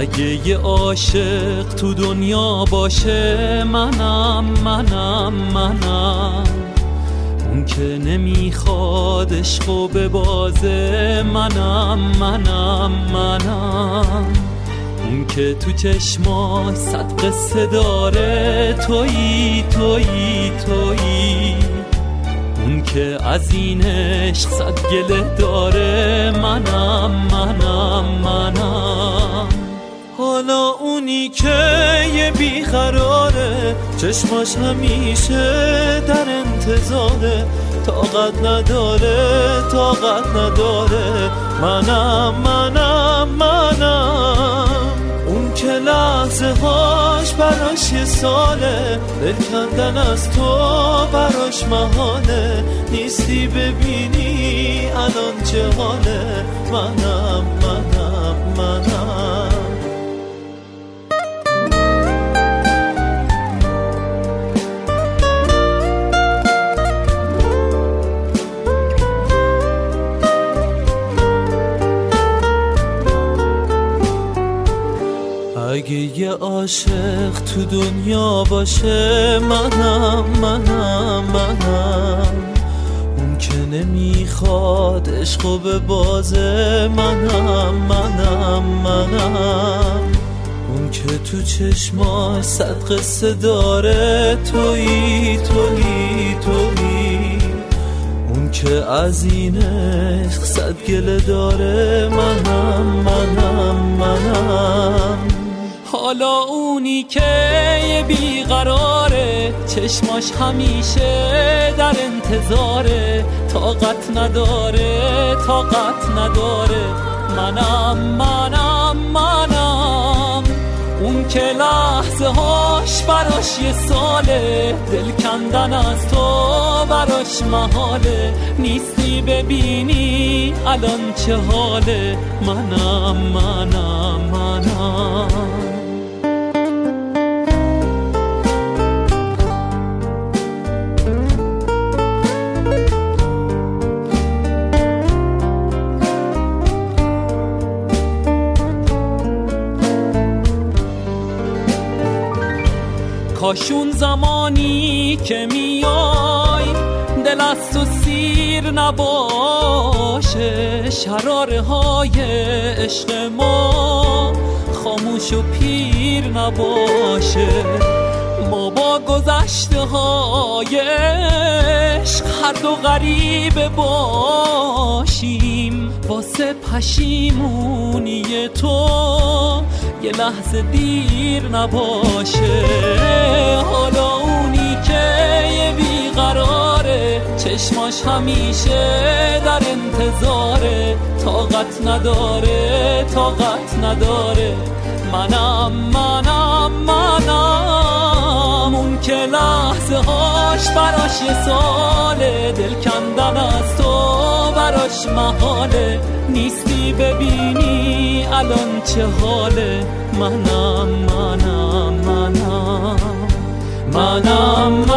اگه یه عاشق تو دنیا باشه منم اون که نمیخواد عشقو ببازه منم اون که تو چشماش صد قصه داره تویی اون که از این عشق صد گله داره منم حالا اونی که یه بیقراره چشماش همیشه در انتظاره طاقت نداره منم اون که لحظه هاش براش یه ساله دل کندن از تو براش محاله نیستی ببینی الان چه حاله منم اگه یه عاشق تو دنیا باشه منم اون که نمیخواد عشقو ببازه منم اون که تو چشماش صد قصه داره تویی اون که از این عشق صد گله داره منم حالا اونی که یه بیقراره چشماش همیشه در انتظاره طاقت نداره منم اون که لحظه هاش براش یه ساله دل کندن از تو براش محاله نیستی ببینی الان چه حاله منم کاشون زمانی که میای دل از تو سیر نباشه شراره های عشق ما خاموش و پیر نباشه ما با گذشته های عشق هر دو غریبه باشیم واسه پشیمونی تو یه لحظه دیر نباشه حالا اونی که یه بیقراره چشماش همیشه در انتظاره طاقت نداره منم اون که لحظه هاش براش یه ساله دل کندن از تو براش محاله نیستی ببینی الان چه حاله منم